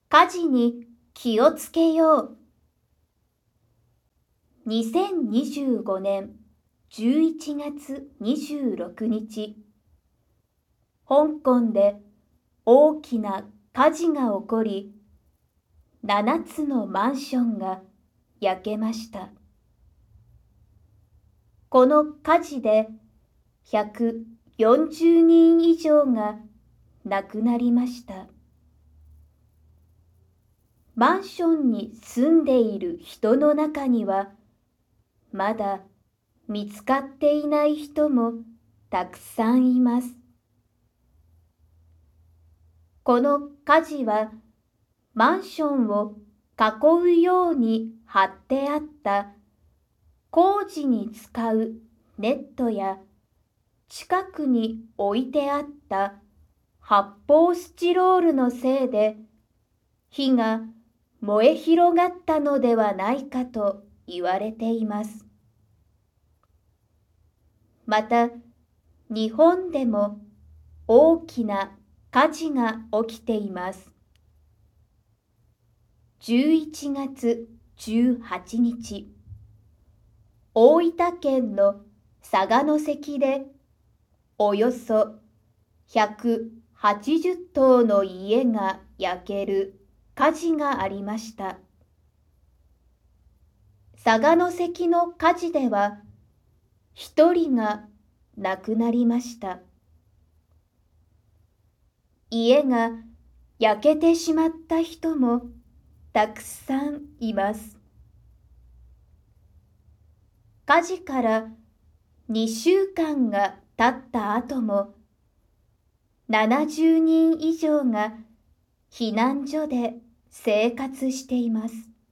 火事に気をつけよう。2025年11月26日、香港で大きな火事が起こり、7つのマンションが焼けました。この火事で140人以上が亡くなりました。マンションに住んでいる人の中には、まだ見つかっていない人もたくさんいます。この火事は、マンションを囲うように張ってあった工事に使うネットや近くに置いてあった発泡スチロールのせいで火が燃え広がったのではないかと言われています。また、日本でも大きな火事が起きています。11月18日、大分県の佐賀関でおよそ180棟の家が焼ける火事がありました。佐賀関の火事では、1人が亡くなりました。家が焼けてしまった人もたくさんいます。火事から2週間が経った後も、70人以上が避難所で生活しています。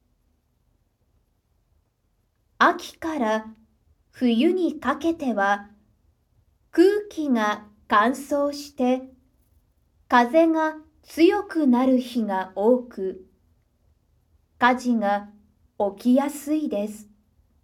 秋から冬にかけては、空気が乾燥して風が強くなる日が多く、火事が起きやすいです。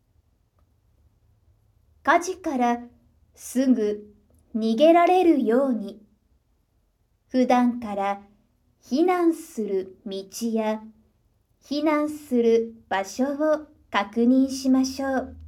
火事からすぐ逃げられるように、普段から避難する道や避難する場所を確認しましょう。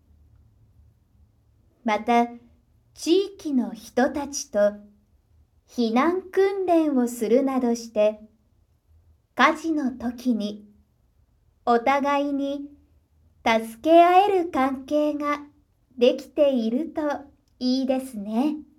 また、地域の人たちと避難訓練をするなどして、火事の時にお互いに助け合える関係ができているといいですね。